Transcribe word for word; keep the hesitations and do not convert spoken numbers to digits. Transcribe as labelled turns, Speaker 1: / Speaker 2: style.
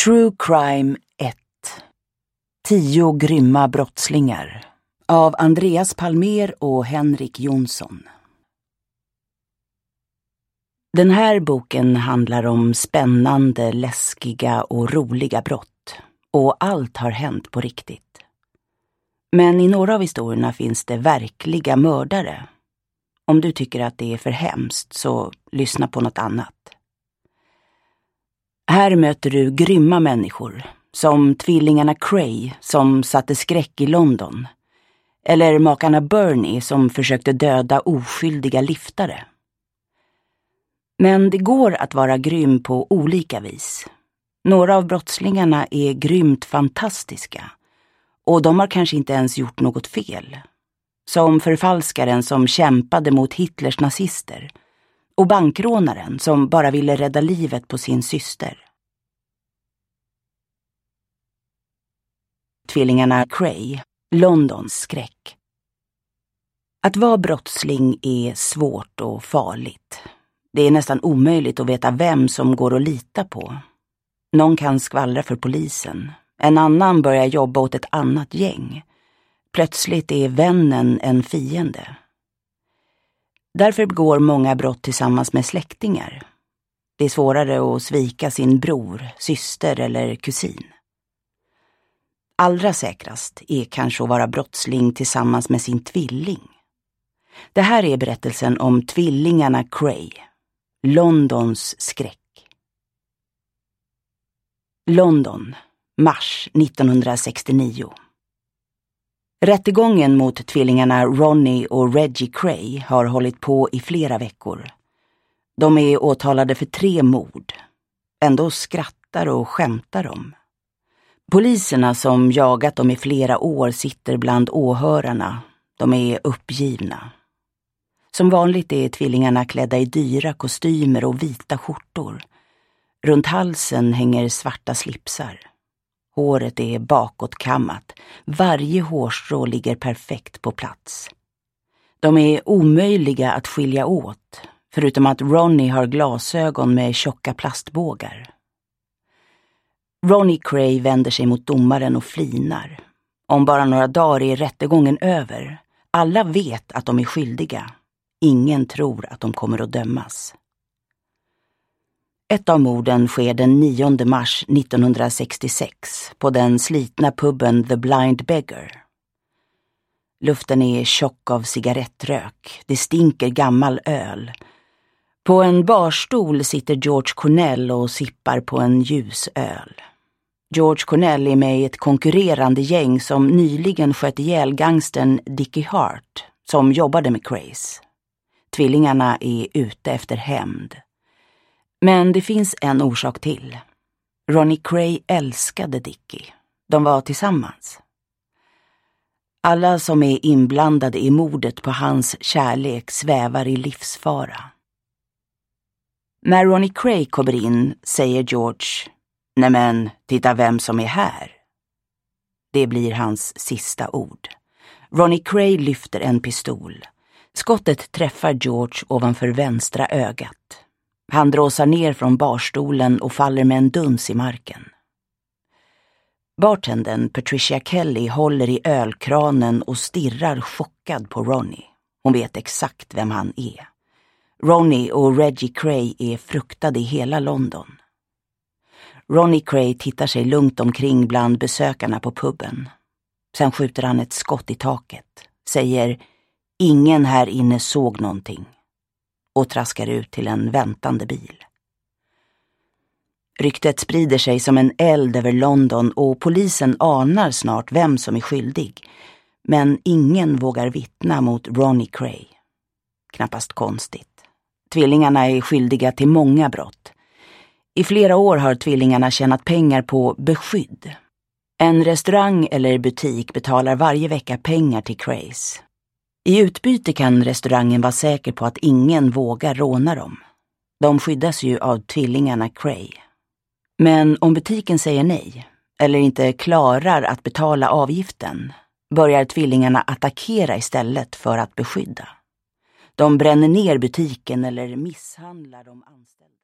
Speaker 1: True Crime ett. Tio grymma brottslingar av Andreas Palmer och Henrik Jonsson. Den här boken handlar om spännande, läskiga och roliga brott. Och allt har hänt på riktigt. Men i några av historierna finns det verkliga mördare. Om du tycker att det är för hemskt så lyssna på något annat. Här möter du grymma människor, som tvillingarna Cray som satte skräck i London. Eller makarna Burney som försökte döda oskyldiga liftare. Men det går att vara grym på olika vis. Några av brottslingarna är grymt fantastiska. Och de har kanske inte ens gjort något fel. Som förfalskaren som kämpade mot Hitlers nazister. Och bankrånaren som bara ville rädda livet på sin syster. Tvillingarna Cray, Londons skräck. Att vara brottsling är svårt och farligt. Det är nästan omöjligt att veta vem som går att lita på. Någon kan skvallra för polisen. En annan börjar jobba åt ett annat gäng. Plötsligt är vännen en fiende. Därför begår många brott tillsammans med släktingar. Det är svårare att svika sin bror, syster eller kusin. Allra säkrast är kanske att vara brottsling tillsammans med sin tvilling. Det här är berättelsen om tvillingarna Cray. Londons skräck. London, mars nittonhundrasextionio. Rättegången mot tvillingarna Ronnie och Reggie Cray har hållit på i flera veckor. De är åtalade för tre mord. Ändå skrattar och skämtar de. Poliserna som jagat dem i flera år sitter bland åhörarna. De är uppgivna. Som vanligt är tvillingarna klädda i dyra kostymer och vita skjortor. Runt halsen hänger svarta slipsar. Håret är bakåtkammat. Varje hårstrå ligger perfekt på plats. De är omöjliga att skilja åt, förutom att Ronnie har glasögon med tjocka plastbågar. Ronnie Cray vänder sig mot domaren och flinar. Om bara några dagar är rättegången över. Alla vet att de är skyldiga. Ingen tror att de kommer att dömas. Ett av morden sker den nionde mars nittonhundrasextiosex på den slitna puben The Blind Beggar. Luften är tjock av cigarettrök. Det stinker gammal öl. På en barstol sitter George Cornell och sippar på en ljus öl. George Cornell är med i ett konkurrerande gäng som nyligen sköt ihjäl gangstern Dickie Hart som jobbade med Crays. Tvillingarna är ute efter hämnd. Men det finns en orsak till. Ronnie Cray älskade Dickie. De var tillsammans. Alla som är inblandade i mordet på hans kärlek svävar i livsfara. När Ronnie Cray kommer in säger George: "Nämen, titta vem som är här." Det blir hans sista ord. Ronnie Cray lyfter en pistol. Skottet träffar George ovanför vänstra ögat. Han dråsar ner från barstolen och faller med en duns i marken. Bartendern Patricia Kelly håller i ölkranen och stirrar chockad på Ronnie. Hon vet exakt vem han är. Ronnie och Reggie Cray är fruktade i hela London. Ronnie Cray tittar sig lugnt omkring bland besökarna på puben. Sen skjuter han ett skott i taket. Säger: "Ingen här inne såg någonting." Och traskar ut till en väntande bil. Ryktet sprider sig som en eld över London och polisen anar snart vem som är skyldig. Men ingen vågar vittna mot Ronnie Cray. Knappast konstigt. Tvillingarna är skyldiga till många brott. I flera år har tvillingarna tjänat pengar på beskydd. En restaurang eller butik betalar varje vecka pengar till Crays. I utbyte kan restaurangen vara säker på att ingen vågar råna dem. De skyddas ju av tvillingarna Cray. Men om butiken säger nej, eller inte klarar att betala avgiften, börjar tvillingarna attackera istället för att beskydda. De bränner ner butiken eller misshandlar de anställda.